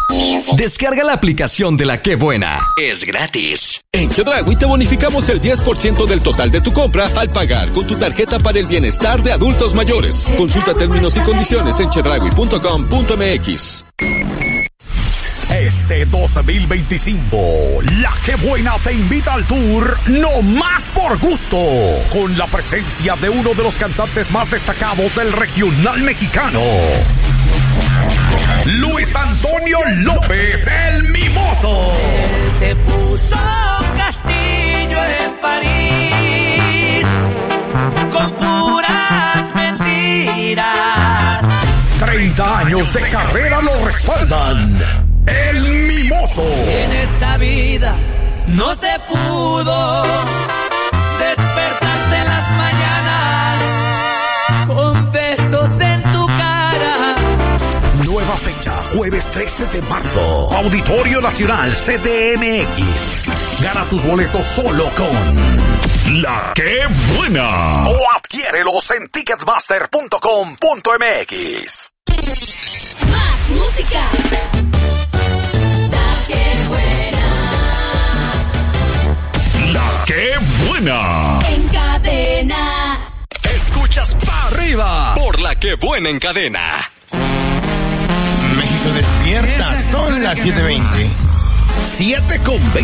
Descarga la aplicación de La Qué Buena. Es gratis. En Chedraui te bonificamos el 10% del total de tu compra al pagar con tu tarjeta para el bienestar de adultos mayores. Consulta términos y condiciones en chedraui.com.mx. Este 2025, La Qué Buena te invita al tour No Más por Gusto, con la presencia de uno de los cantantes más destacados del regional mexicano, Luis Antonio López, el Mimoso. Él se puso un castillo en París con puras mentiras. 30 años de carrera lo respaldan. El Mimoso. En esta vida no se pudo despertarse en las mañanas con besos en tu cara. Nueva fecha, jueves 13 de marzo. Auditorio Nacional CDMX. Gana tus boletos solo con La Qué Buena. O adquiérelos en ticketmaster.com.mx. Más música. La Qué Buena. En cadena. Escuchas pa' arriba por La Qué Buena en cadena. México despierta, son las 7:20. 7:20.